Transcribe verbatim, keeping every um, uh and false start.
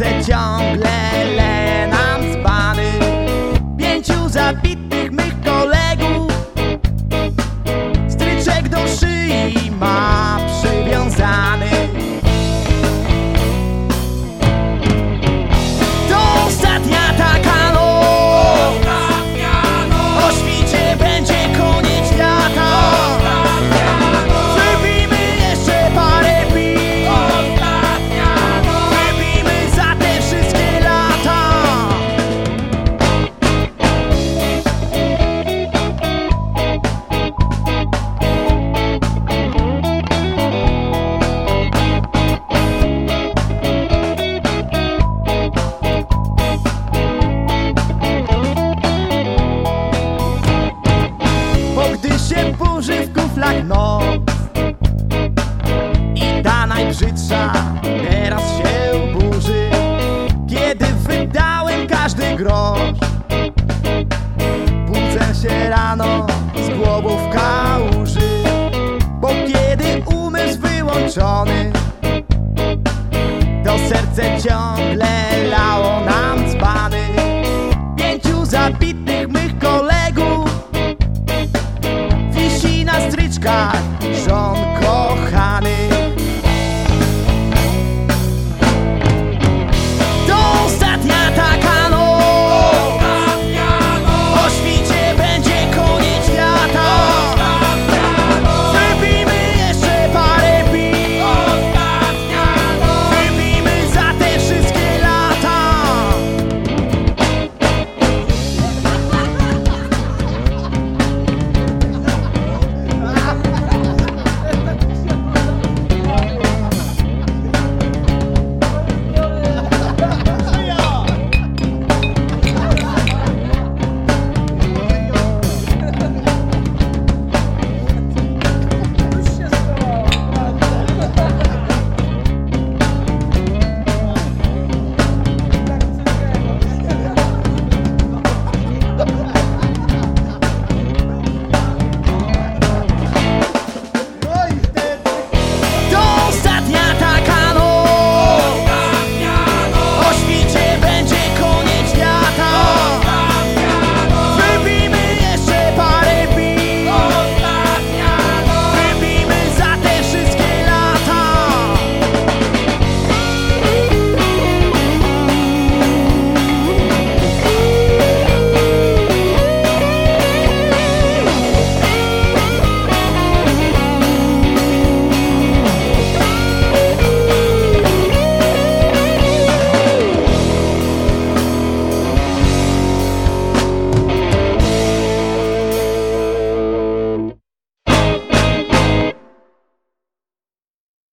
serce ciągle leje nam dzbany. Pięciu zabitych mych kolegów stryczek do szyi ma przywiązany. To ostatnia taka noc, o świcie będzie koniec świata. Wypijmy jeszcze parę piw, wypijmy za te wszystkie lata. Bo gdy się burzy w kuflach noc i ta najbrzydsza teraz się burzy, kiedy wydałem każdy grosz, budzę się rano z głową w kałuży. Bo kiedy umysł wyłączony, to serce ciągle lało na